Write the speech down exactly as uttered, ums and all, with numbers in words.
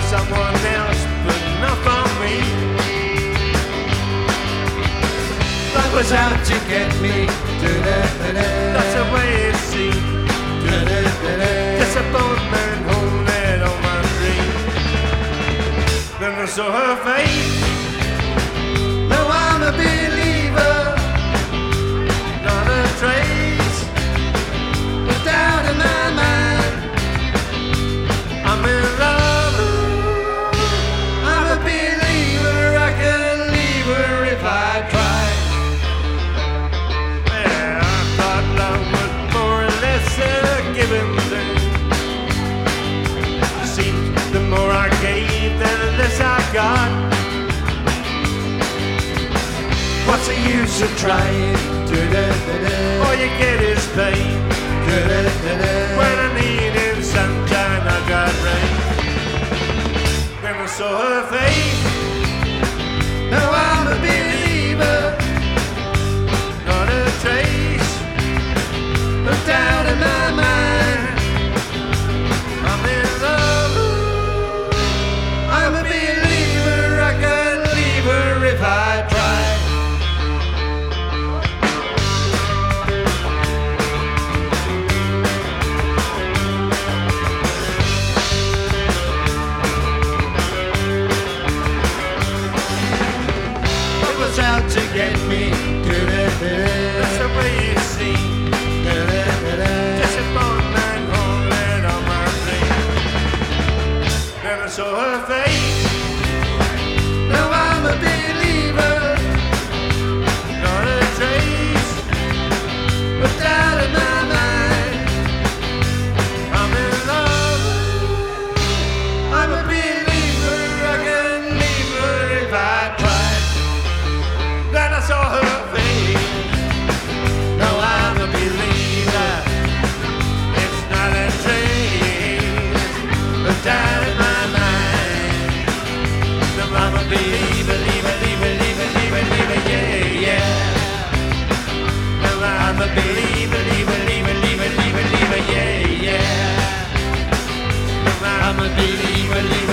someone else, but not for me. Life was out to get me. That's the way it seemed. Disappointment holding on my dreams. Then I saw her face. Now I'm a believer. Not a trace of doubt in my mind. I'm in love. I'm a believer. I can leave her if I try. Yeah, I thought love was more or less a given thing. Seems the more I gave, the less I got. What's the use of trying? All you get is pain. When I needed sunshine, I got rain. Then I saw her face. Now I'm a believer. Not a trace of doubt in my mind. I'm in love. I'm a believer. I can leave her if I try. Out to get me. That's the way it seemed. Disappointment holding on my dreams. Then I saw her face. Now I'm a believer. Not a trace of doubt in my mind. I'm in love. I'm a believer. I can leave her if I try. Then I saw her face. Now I'm a believer. It's not a trace of doubt in my mind. Now I'm a believer, believer, believer, believer, believer, yeah, yeah. Now I'm a believer, believer, believer, believer, believer, believer, yeah, yeah. Now I'm a believer, believer.